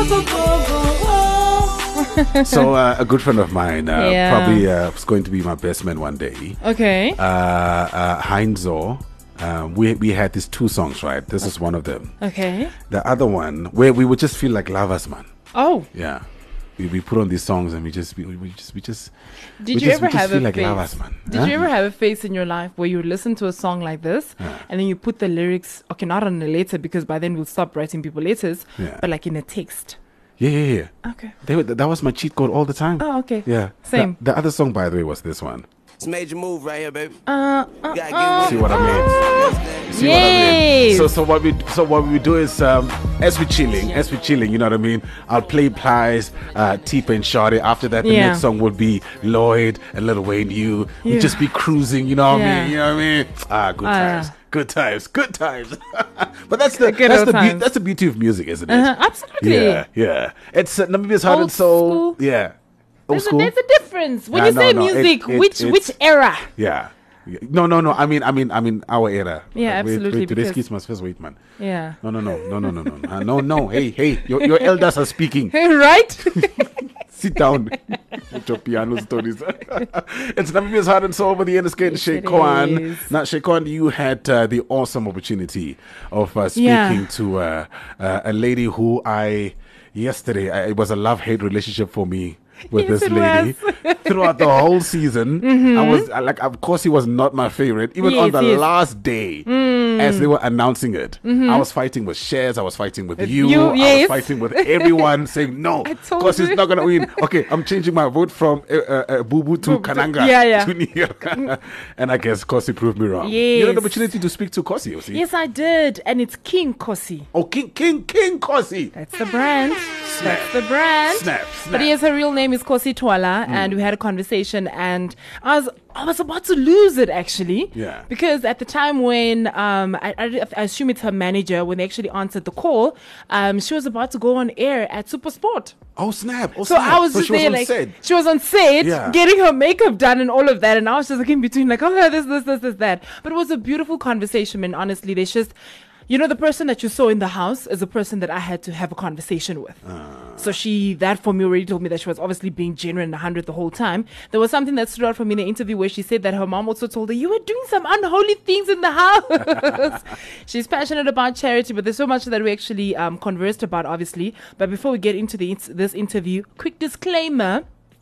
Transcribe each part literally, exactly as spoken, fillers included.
So uh, a good friend of mine, uh, Yeah. probably uh, was going to be my best man one day. Okay. Uh, uh, Heinzo. Um, we we had these two songs, right? This is one of them. Okay. The other one where we would just feel like lovers, man. Oh. Yeah. We, we put on these songs and we just we, we just we just Did we you just, ever we just have feel a like phase? lovers, man. Did Huh? you ever have a phase in your life where you would listen to a song like this Yeah. and then you put the lyrics, okay, not on a letter because by then we'll stop writing people letters, Yeah. but like in a text? Yeah, yeah, yeah. Okay. They, were- that was my cheat code all the time. Oh, okay. Yeah. Same. The, the other song, by the way, was this one. It's a major move right here, baby. Uh, uh, You gotta uh, get See what I mean? See what I Yes. mean? So, so what we so what we do is um, as we chilling, as we chilling, you know what I mean? I'll play Plies, uh, T-Pain and Shawty. After that, the Yeah. next song would be Lloyd and Lil Wayne. You, we Yeah. just be cruising, you know what I Yeah. mean? You know what I mean? Ah, good Ah, times, yeah. good times, good times. But that's the Good that's old the beau- times. that's the beauty of music, isn't it? Uh-huh, absolutely. Yeah, yeah. It's uh, Namibia's heart Old and soul. school. Yeah, old There's a, school. there's a difference. When Yeah, you no, say no, it- music, it- which it's- which era? Yeah. No, no, no. I mean, I mean, I mean, our era. Yeah, Uh, wait, absolutely, Wait, today's because- kids must first wait, man. Yeah. No, no, no, no, no, no, no, uh, no, no. Hey, hey, your, your elders are speaking. Right? Sit down with your piano stories. It's Namibia's heart and soul with the N S K and Yes, it Shekwan. is. Now, Shekwan, you had uh, the awesome opportunity of uh, speaking Yeah. to uh, uh, a lady who I yesterday I, it was a love-hate relationship for me with Yes, this it lady throughout the whole season. I was uh, like, of course, he was not my favorite. Even on Yes, the yes. last day, as they were announcing it, I was fighting with Shares. I was fighting with you. you, I yes. was fighting with everyone, saying no, I told because he's you. not gonna win. Okay, I'm changing my vote from uh, uh, uh, Bubu to Bubu to- Kananga. yeah, yeah. to Niel. And I guess Kosi proved me wrong. You had the Yes. opportunity to speak to Kosi, you see? Yes, I did. And it's King Kosi. Oh, King, King, King Kosi. That's the brand. Snap. That's the brand. Snap, snap. But yes, her real name is Kosi Twala, and we had a conversation, and I was I was about to lose it actually. Yeah. Because at the time when um I, I, I assume it's her manager when they actually answered the call, um she was about to go on air at Super Sport. Oh, snap. Oh, So snap. I was so just she was there, on like set. she was on set, Yeah. getting her makeup done and all of that, and I was just like in between, like, oh, this, this, this, this, that. But it was a beautiful conversation, and honestly, there's just, you know, the person that you saw in the house is a person that I had to have a conversation with. So she, that for me already told me that she was obviously being genuine and one hundred the whole time. There was something that stood out for me in the interview where she said that her mom also told her, you were doing some unholy things in the house. She's passionate about charity, but there's so much that we actually um, conversed about, obviously. But before we get into the int- this interview, quick disclaimer.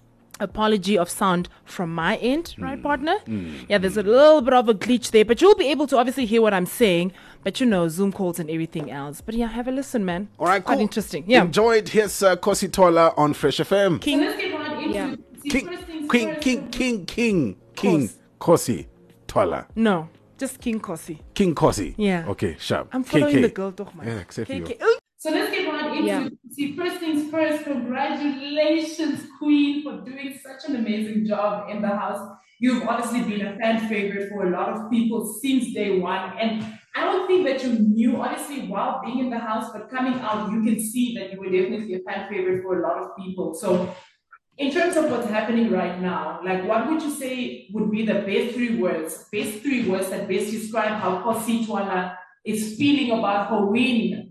Apology of sound from my end, right, partner? Yeah, there's a little bit of a glitch there, but you'll be able to obviously hear what I'm saying. But you know, Zoom calls and everything else. But yeah, have a listen, man. All right, Quite cool. interesting. Yeah. Enjoyed. Here's uh, Kosi Tola on Fresh F M. King. Let's get right into Yeah. see, King, first things King, first. King, King, King, King, Kosi Tola. No, just King Kosi. King Kosi. Yeah. Okay, sharp. I'm following K K. the girl, doch, man. Yeah, except for you. K K. Ooh. So let's get right into Yeah. see first things first. Congratulations, Queen, for doing such an amazing job in the house. You've obviously been a fan favorite for a lot of people since day one, and I don't think that you knew, honestly, while being in the house, but coming out, you can see that you were definitely a fan favorite for a lot of people. So, in terms of what's happening right now, like, what would you say would be the best three words, best three words that best describe how Kosi Twala is feeling about her win?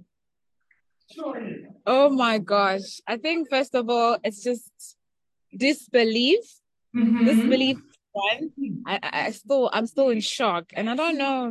Sure. Oh my gosh. I think first of all, it's just disbelief. Mhm. Disbelief. One. I, I I still I'm still in shock. And I don't know.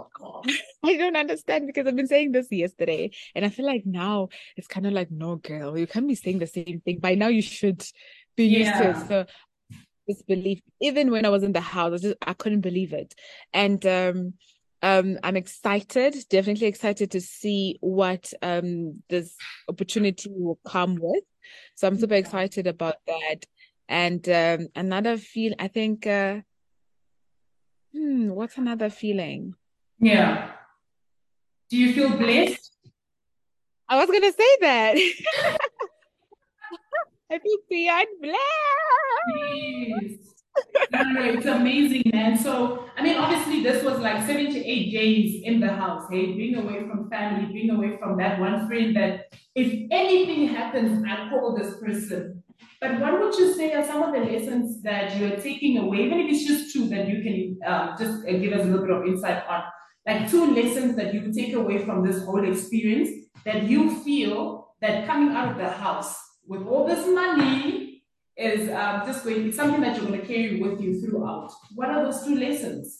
I don't understand because I've been saying this yesterday. And I feel like now it's kind of like, no, girl, you can't be saying the same thing. By now you should be used to Yeah. it. So disbelief. Even when I was in the house, I just I couldn't believe it. And um um I'm excited, definitely excited to see what um this opportunity will come with. So I'm super excited about that. And um another feel I think uh hmm, what's another feeling? Yeah. Do you feel blessed? I was gonna say that. I feel beyond blessed. Yes. No, no, no, it's amazing, man. So, I mean, obviously, this was like seven to eight days in the house, hey, being away from family, being away from that one friend that if anything happens, I call this person. But what would you say are some of the lessons that you're taking away, even if it's just two that you can uh, just uh, give us a little bit of insight on, like two lessons that you take away from this whole experience that you feel that coming out of the house with all this money is um, just going, it's something that you're going to carry with you throughout? What are those two lessons?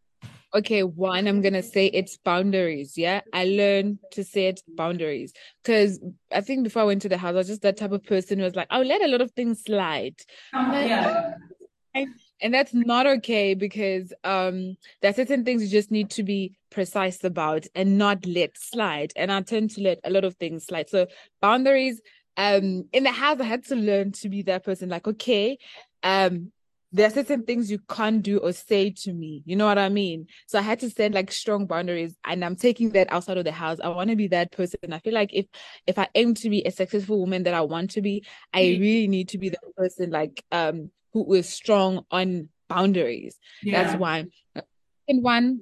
Okay, one, I'm gonna say it's boundaries. Yeah, I learned to set boundaries because I think before I went to the house, I was just that type of person who was like, I'll let a lot of things slide. Um, Like, yeah. and, and that's not okay because um there are certain things you just need to be precise about and not let slide. And I tend to let a lot of things slide. So boundaries, um, in the house, I had to learn to be that person. Like, okay, um. there are certain things you can't do or say to me. You know what I mean? So I had to set like strong boundaries, and I'm taking that outside of the house. I want to be that person. I feel like if if I aim to be a successful woman that I want to be, I really need to be that person like um who is strong on boundaries. Yeah. That's why. And one,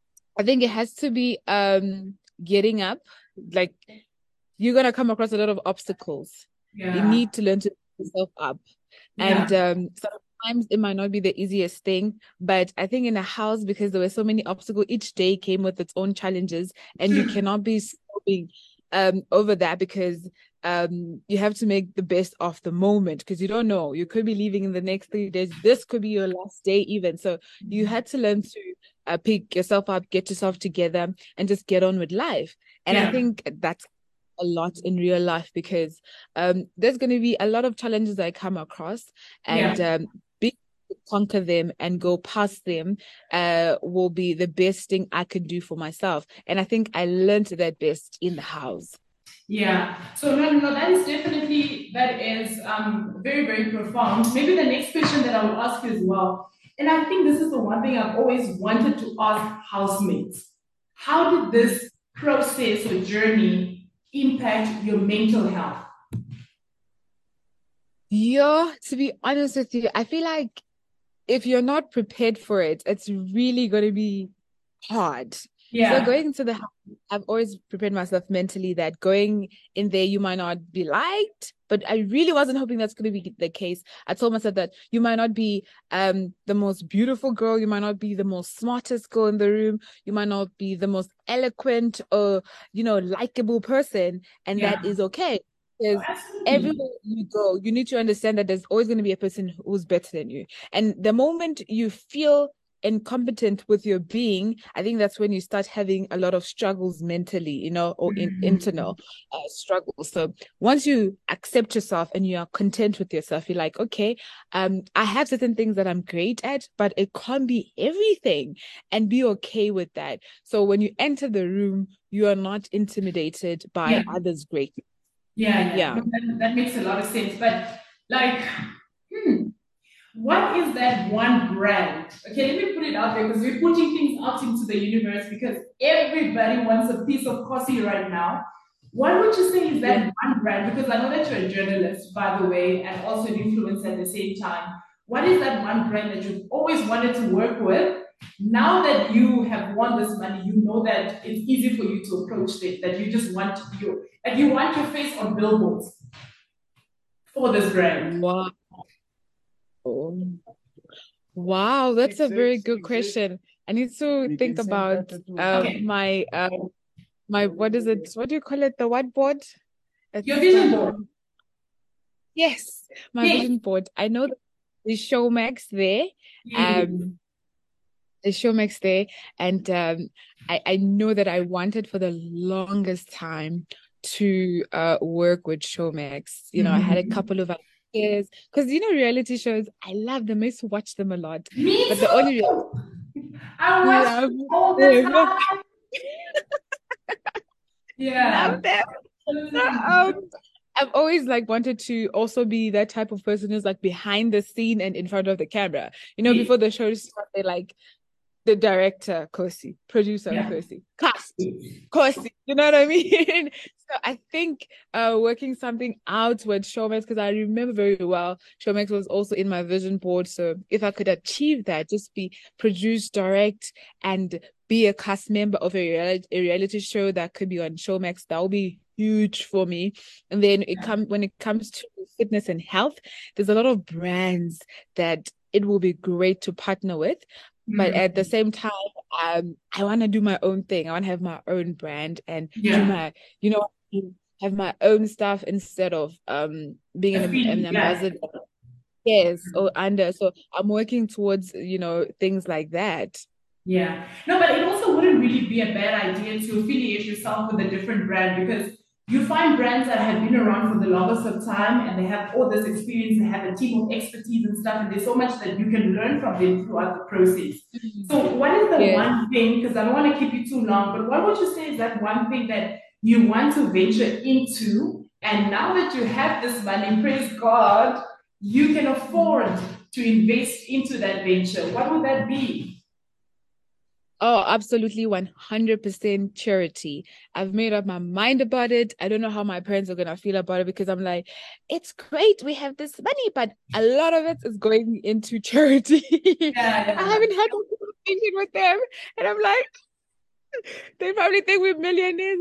I think it has to be um getting up. Like you're gonna come across a lot of obstacles. Yeah. You need to learn to pick yourself up. And Yeah. um sometimes it might not be the easiest thing, but I think in a house, because there were so many obstacles, each day came with its own challenges, and you cannot be sobbing um over that because um you have to make the best of the moment because you don't know, you could be leaving in the next three days. This could be your last day even. So you had to learn to uh, pick yourself up, get yourself together, and just get on with life. And Yeah. I think that's a lot in real life because um there's going to be a lot of challenges I come across, and Yeah. um being able to conquer them and go past them uh will be the best thing I could do for myself. And I think I learned that best in the house. Yeah. So no, no, that is definitely, that is um very, very profound. Maybe the next question that I will ask you as well, and I think this is the one thing I've always wanted to ask housemates. How did this process or journey impact your mental health? Yeah, to be honest with you, I feel like if you're not prepared for it, it's really going to be hard. Yeah. So going into the house, I've always prepared myself mentally that going in there, you might not be liked, but I really wasn't hoping that's going to be the case. I told myself that you might not be um the most beautiful girl, you might not be the most smartest girl in the room, you might not be the most eloquent or, you know, likable person, and Yeah. that is okay. Because Absolutely. everywhere you go, you need to understand that there's always going to be a person who's better than you. And the moment you feel incompetent with your being, I think that's when you start having a lot of struggles mentally, you know, or in Mhm. internal uh, struggles. So once you accept yourself and you are content with yourself, you're like, okay, um, I have certain things that I'm great at, but it can't be everything, and be okay with that. So when you enter the room, you are not intimidated by Yeah. others' greatness. Yeah, yeah. Yeah. No, that, that makes a lot of sense. But like, hmm, what is that one brand? Okay, let me put it out there because we're putting things out into the universe because everybody wants a piece of coffee right now. What would you say is that one brand? Because I know that you're a journalist, by the way, and also an influencer at the same time. What is that one brand that you've always wanted to work with? Now that you have won this money, you know that it's easy for you to approach it, that you just want you, like you want your face on billboards for this brand. Wow. Wow, that's a very good question. I need to think about um Okay. my um my what is it? What do you call it? The whiteboard? It's, Your vision um, board. Yes, my Yes. vision board. I know that the Showmax there. Yes. Um, the Showmax there, and um, I I know that I wanted for the longest time to uh work with Showmax. You know, I had a Mhm. couple of ideas because you know reality shows. I love them. I used to watch them a lot, Me but the only too. I watch love all the them, time. Yeah. love them. So, um, I've always like wanted to also be that type of person who's like behind the scene and in front of the camera. You know, Yeah. before the show starts, they like the director, Kosi, producer, Yeah. Kosi, cast, Kosi. You know what I mean? So I think uh, working something out with Showmax, because I remember very well, Showmax was also in my vision board. So if I could achieve that, just be produced, direct, and be a cast member of a reality, a reality show that could be on Showmax, that would be huge for me. And then it comes when it comes to fitness and health, there's a lot of brands that it will be great to partner with. But at the same time, um, I want to do my own thing. I want to have my own brand and Yeah. do my, you know, have my own stuff instead of um being an, an ambassador. Yes, or under. So I'm working towards, you know, things like that. Yeah. No, but it also wouldn't really be a bad idea to affiliate yourself with a different brand because you find brands that have been around for the longest of time and they have all this experience, they have a team of expertise and stuff, and there's so much that you can learn from them throughout the process. Mm-hmm. So, what is the yeah. one thing, because I don't want to keep you too long, but what would you say is that one thing that you want to venture into? And now that you have this money, praise God, you can afford to invest into that venture. What would that be? Oh, absolutely one hundred percent charity. I've made up my mind about it. I don't know how my parents are going to feel about it because I'm like, it's great. We have this money, but a lot of it is going into charity. Yeah, yeah. I haven't had a conversation with them. And I'm like, they probably think we're millionaires.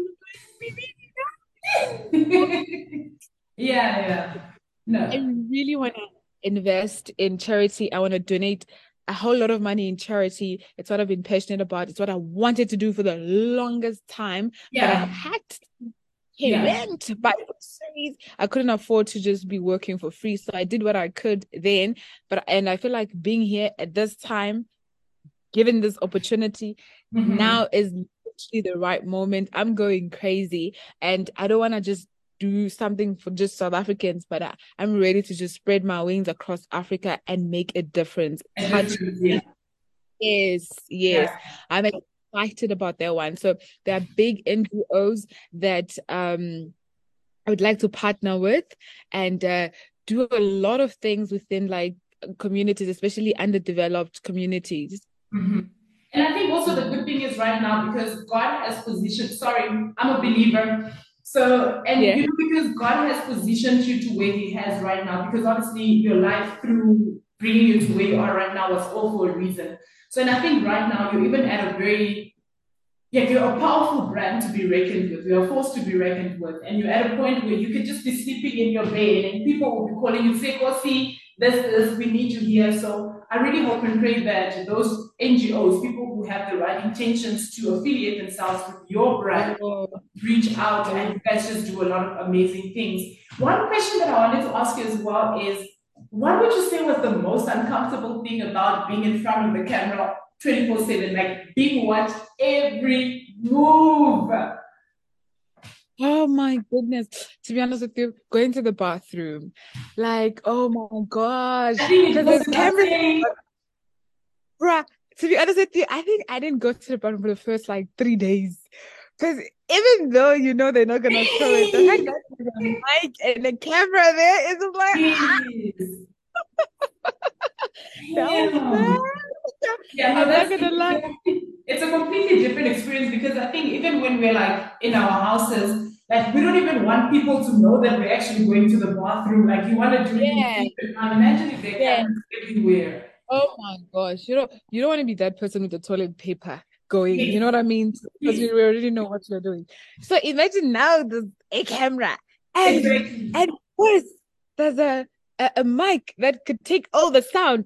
yeah, yeah. No. I really want to invest in charity. I want to donate a whole lot of money in charity. It's what I've been passionate about. It's what I wanted to do for the longest time. Yeah. But I had to pay yeah. rent, buy groceries. I couldn't afford to just be working for free. So I did what I could then. But and I feel like being here at this time, given this opportunity, mm-hmm. now is literally the right moment. I'm going crazy. And I don't want to just do something for just South Africans, but I, I'm ready to just spread my wings across Africa and make a difference. Touch yeah. Yes, yes. Yeah. I'm excited about that one. So there are big N G Os that um I would like to partner with and uh, do a lot of things within like communities, especially underdeveloped communities. Mm-hmm. And I think also the good thing is right now, because God has positioned, sorry, I'm a believer. So, and yeah. you know, because God has positioned you to where He has right now, because obviously your life through bringing you to where you are right now was all for a reason. So, and I think right now you're even at a very, yeah, you're a powerful brand to be reckoned with. You're forced to be reckoned with. And you're at a point where you could just be sleeping in your bed and people will be calling you, say, Kosi, this, this, we need you here. So I really hope and pray that those N G Os, people who have the right intentions to affiliate themselves with your brand, reach out and you guys just do a lot of amazing things. One question that I wanted to ask you as well is, what would you say was the most uncomfortable thing about being in front of the camera twenty-four seven, like being watched every move? Oh my goodness. To be honest with you, going to the bathroom, like, oh my gosh. Because the camera, bruh, to be honest with you, I think I didn't go to the bathroom for the first like three days. Because even though you know they're not gonna show it, the fact that there's a mic and the camera there is like yeah. Yeah, no, that's it's a completely different experience because I think even when we're like in our houses, like we don't even want people to know that we're actually going to the bathroom. Like you want to do yeah. it. Imagine if there are yeah. cameras everywhere. Oh my gosh, you don't you don't want to be that person with the toilet paper going. Yes. You know what I mean? Because yes. we already know what you're doing. So imagine now there's a camera and exactly. and worse, there's a, a a mic that could take all the sound.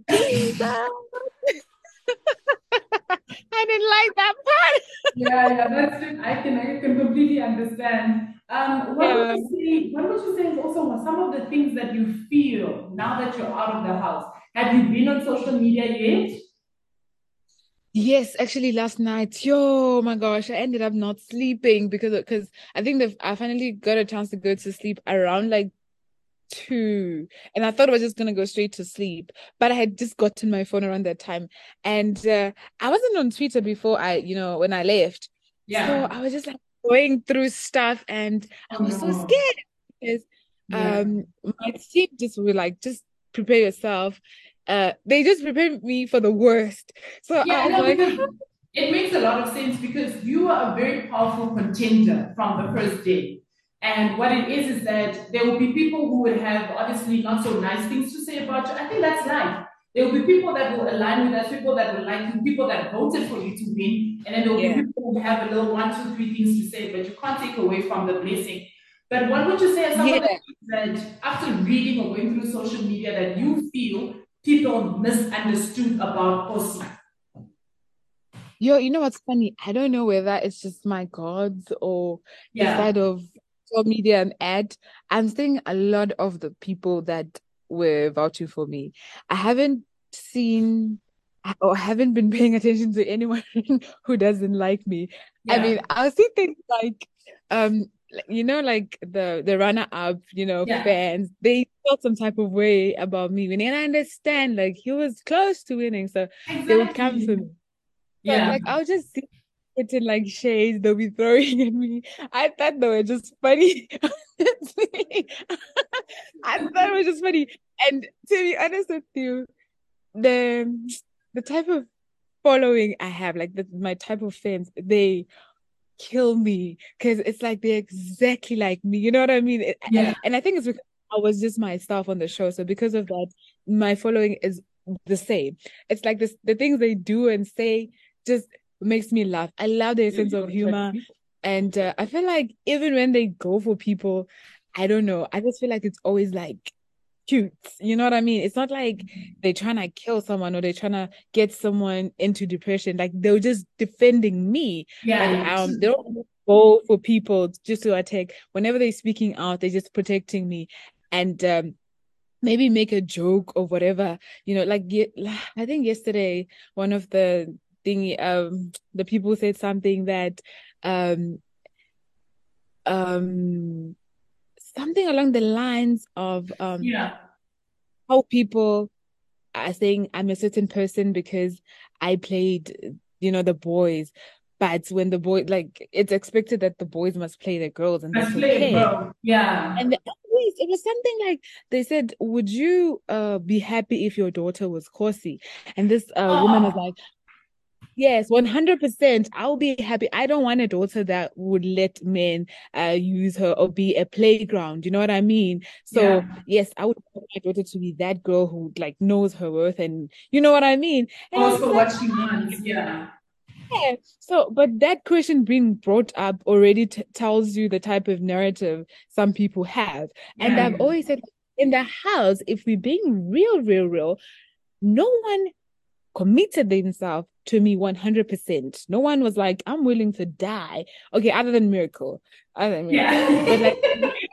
I didn't like that part. yeah, yeah, that's it. I can, I can completely understand. Um, what yeah. would you say? What would you say is also some of the things that you feel now that you're out of the house? Have you been on social media yet? Yes, actually, last night. Yo, my gosh, I ended up not sleeping because because I think that I finally got a chance to go to sleep around like two, and I thought I was just gonna go straight to sleep, but I had just gotten my phone around that time, and uh, I wasn't on Twitter before I, you know, when I left. Yeah. So I was just like going through stuff, and I was oh. so scared because yeah. um my team just were like, just prepare yourself. Uh, they just prepared me for the worst. So yeah, I was no, like, because it makes a lot of sense because you are a very powerful contender from the first day. And what it is is that there will be people who will have obviously not so nice things to say about you. I think that's life. There will be people that will align with us, people that will like you, people that voted for you to win, and then there will yeah. be people who have a little one, two, three things to say, but you can't take away from the blessing. But what would you say are some yeah. of the things that after reading or going through social media that you feel people misunderstood about Kosi? Yo, you know what's funny? I don't know whether it's just my gods or yeah. the side of social media and ad, I'm seeing a lot of the people that were vouching for me. I haven't seen or haven't been paying attention to anyone who doesn't like me. I Yeah. mean, I'll see things like, um, like, you know, like the the runner up, you know, Yeah. fans, they felt some type of way about me winning. And I understand, like he was close to winning, so they would come for Exactly. me. But Yeah. like I'll just see it in like shades they'll be throwing at me. I thought they were just funny. I thought it was just funny. And to be honest with you, the the type of following I have, like the, my type of fans, they kill me because it's like they're exactly like me. You know what I mean? It- Yeah. and I think it's because I was just myself on the show. So because of that, my following is the same. It's like this the things they do and say just makes me laugh. I love their sense of humor. And uh, I feel like even when they go for people, I don't know. I just feel like it's always like cute. You know what I mean? It's not like they're trying to kill someone or they're trying to get someone into depression. Like they're just defending me. Yeah. But um, they don't go for people just to attack. Whenever they're speaking out, they're just protecting me. And um, maybe make a joke or whatever. You know, like ye- I think yesterday one of the thing um the people said something that um um something along the lines of um Yeah. how people are saying I'm a certain person because I played, you know, the boys. But when the boy, like, it's expected that the boys must play the girls, and Let's that's play it, okay. bro. Yeah. And the, it was something like they said, "Would you uh be happy if your daughter was Kosi?" And this uh woman was Oh, like, "Yes, one hundred percent. I'll be happy. I don't want a daughter that would let men uh use her or be a playground. You know what I mean? So yeah. yes, I would want my daughter to be that girl who like knows her worth and you know what I mean." And I was Also, just like, what she wants. Yeah. yeah. So, but that question being brought up already t- tells you the type of narrative some people have. And I've Yeah. always said in the house, if we're being real, real, real, no one committed themselves to me one hundred percent. No one was like, I'm willing to die. Okay, other than Miracle. Other than Miracle. Yeah. But like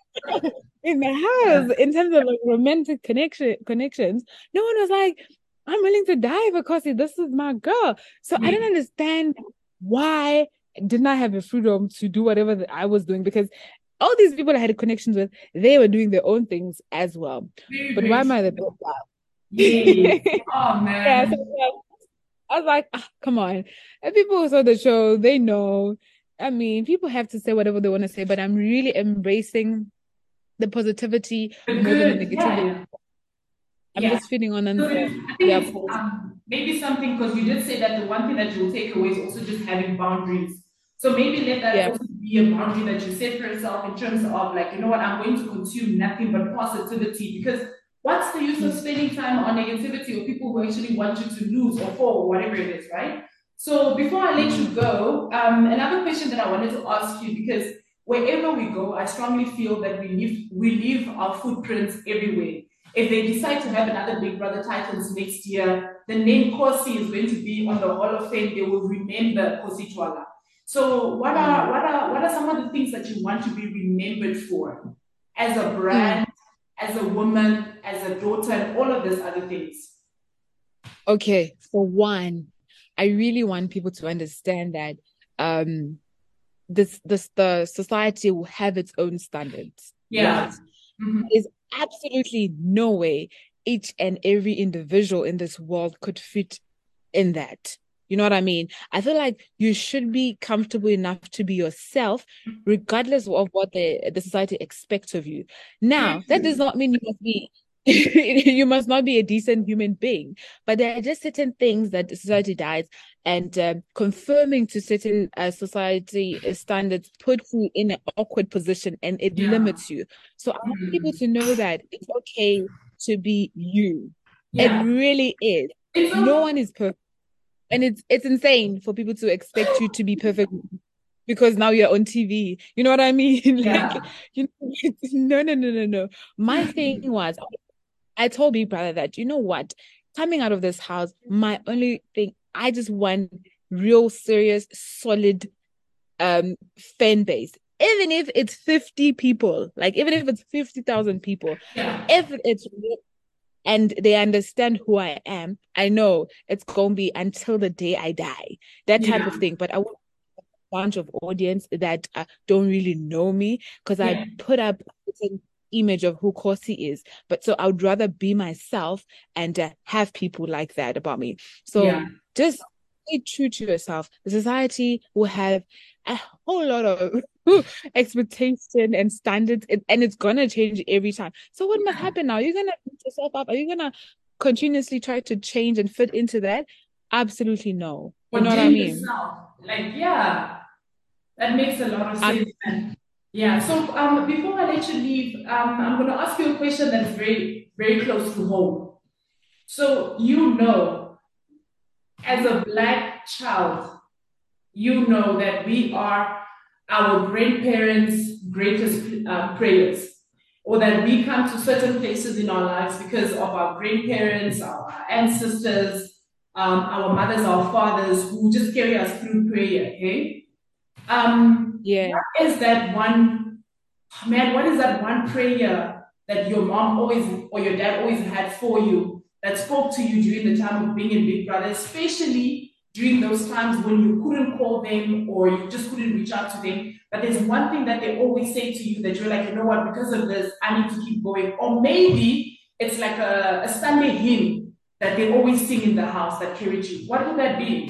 in the Yeah. house, in terms of like romantic connection connections, no one was like, I'm willing to die for Kosi. This is my girl. So I don't Yeah. understand why didn't I have the freedom to do whatever that I was doing because all these people I had connections with, they were doing their own things as well. Very, But very why am I the true. bad Yes. Oh, Yeah, so man. I was like, ah, come on. And people who saw the show, they know. I mean, people have to say whatever they want to say, but I'm really embracing the positivity The more than the good. negativity. Yeah. I'm Yeah. just feeding on So them. it- I think Yeah, it's um, maybe something because you did say that the one thing that you'll take away is also just having boundaries. So maybe let that yeah, also be a boundary that you set for yourself in terms of like, you know what, I'm going to consume nothing but positivity because what's the use of mm, spending time on negativity or people who actually want you to lose or fall or whatever it is, right? So before I let you mm, go, um, another question that I wanted to ask you because wherever we go, I strongly feel that we leave we leave our footprints everywhere. If they decide to have another Big Brother Titans next year, the name Kosi is going to be on the Hall of Fame. They will remember Kosi Twala. So, what are mm, what are what are some of the things that you want to be remembered for, as a mm. brand, as a woman, as a daughter, and all of these other things? Okay, for one, I really want people to understand that um this this the society will have its own standards, Yeah. right? Mhm. There's absolutely no way each and every individual in this world could fit in that. You know what I mean? I feel like you should be comfortable enough to be yourself, regardless of what the, the society expects of you. Very Now, that does true. not mean you must be you must not be a decent human being, but there are just certain things that society does, and um, conforming to certain uh, society standards puts you in an awkward position and it Yeah. limits you. So I want people Mm. to know that it's okay to be you. It Yeah. really is. It's No okay. one is perfect. And it's it's insane for people to expect you to be perfect because now you're on T V. You know what I mean? Like, Yeah. you know, no, no, no, no, no. My thing was, I told Big Brother that, you know what? Coming out of this house, my only thing, I just want real, serious, solid um fan base. even if it's fifty people, like even if it's fifty thousand people, Yeah. if it's and they understand who I am, I know it's going to be until the day I die, that type Yeah. of thing. But I want a bunch of audience that uh, don't really know me because Yeah. I put up an image of who Kosi is. But so I would rather be myself and uh, have people like that about me. So Yeah. just stay true to yourself. The society will have a whole lot of expectation and standards, and, and it's gonna change every time. So what must happen now? You're gonna beat yourself up? Are you gonna continuously try to change and fit into that? Absolutely no. You Or know what I dim mean? yourself. Like, yeah, that makes a lot of I- sense. man. Yeah. So um, before I let you leave, um, I'm gonna ask you a question that is very, very close to home. So you know, as a black child, you know that we are our grandparents' greatest uh, prayers, or that we come to certain places in our lives because of our grandparents, our ancestors, um, our mothers, our fathers, who just carry us through prayer. Okay, um, yeah. what is that one, man? What is that one prayer that your mom always or your dad always had for you that spoke to you during the time of being in Big Brother, especially during those times when you couldn't call them or you just couldn't reach out to them? But there's one thing that they always say to you that you're like, you know what, because of this, I need to keep going. Or maybe it's like a, a Sunday hymn that they always sing in the house that carried you. What would that be?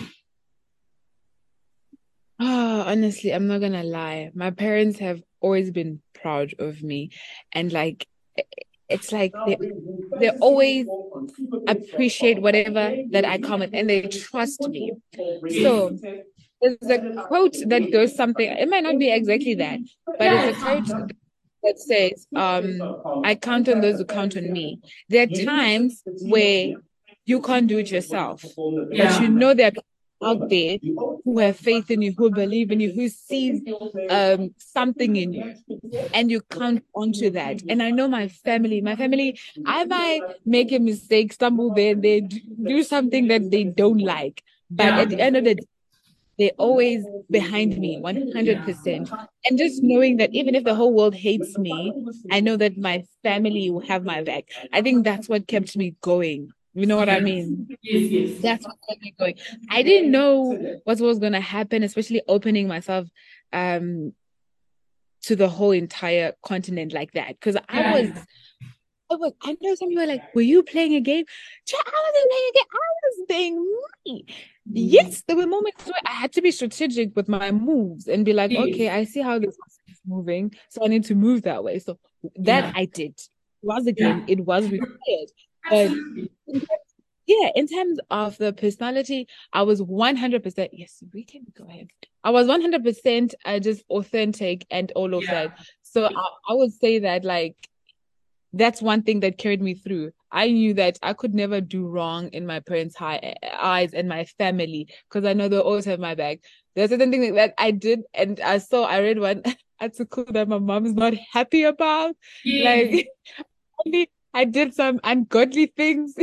Oh, honestly, I'm not gonna lie. My parents have always been proud of me, and like it's like they they always appreciate whatever that I come with, and they trust me. So there's a quote that goes something. It might not be exactly that, but it's a quote that says, um, "I count on those who count on me." There are times where you can't do it yourself, but you know there are people out there who have faith in you, who believe in you, who sees um something in you, and you count onto that. And I know my family, my family, I might make a mistake, stumble there, they do something that they don't like, but Yeah. at the end of the day, they're always behind me one hundred percent. And just knowing that even if the whole world hates me, I know that my family will have my back. I think that's what kept me going. You know what I mean? Yes, yes. That's what kept me going. I didn't know what was going to happen, especially opening myself um, to the whole entire continent like that. Because I Yeah. was, I was, I know some people are like, were you playing a game? Child, I wasn't playing a game. I was being me. Yes, there were moments where I had to be strategic with my moves and be like, Yes. okay, I see how this is moving, so I need to move that way. So that Yeah. I did. It was a game. Yeah. It was required. But Absolutely. in terms- yeah, in terms of the personality, I was one hundred percent. Yes, we can go ahead. I was one hundred percent uh, just authentic and all of Yeah. that. So I, I would say that like that's one thing that carried me through. I knew that I could never do wrong in my parents' high, eyes and my family because I know they'll always have my back. There's certain things that I did, and I saw, I read one article that my mom is not happy about. Yes. Like, only I did some ungodly things.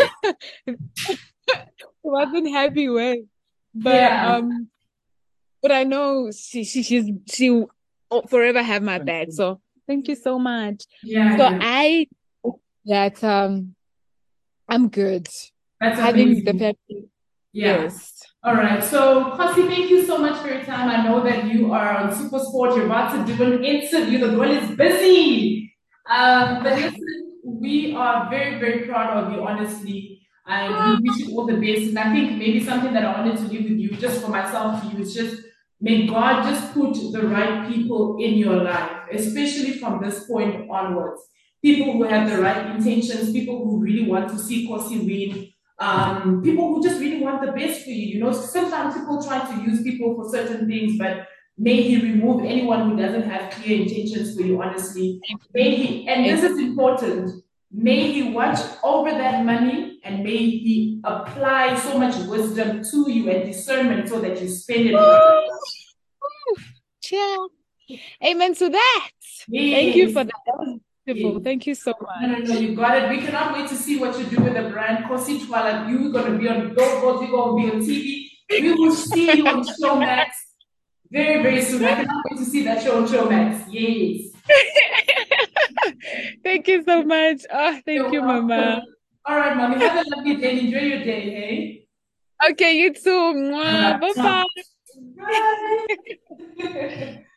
Wasn't happy with, but Yeah. um, but I know she she she's she will forever have my back. So thank you so much. Yeah. So yeah. I that um I'm good. That's Having the amazing. family, Yeah. yes. All right. So, Kosi, thank you so much for your time. I know that you are on Super Sport. You're about to do an interview. The girl is busy. Um, but listen, we are very, very proud of you, honestly. And we wish you all the best. And I think maybe something that I wanted to leave with you, just for myself, to you, is just may God just put the right people in your life, especially from this point onwards. People who have the right intentions, people who really want to see Kosi win, um, people who just really want the best for you. You know, sometimes people try to use people for certain things, but may he remove anyone who doesn't have clear intentions for you, honestly. May he, and this is important, may he watch over that money and may he apply so much wisdom to you and discernment so that you spend it well. Chill. Amen to that. Thank you for that. That was beautiful. Yes. Thank you so No, no, much. no, you got it. We cannot wait to see what you do with the brand. Kosi Twala, you're going to be on billboards, you're going to be on T V. We will see you on Showmax Very, very soon. I cannot wait to see that show on Showmax. Yes. Thank you so much. Oh, thank You're you, welcome. Mama. All right, mommy. Have a lovely day. Enjoy your day, hey? Okay, you too. Mwah. Bye-bye. Bye.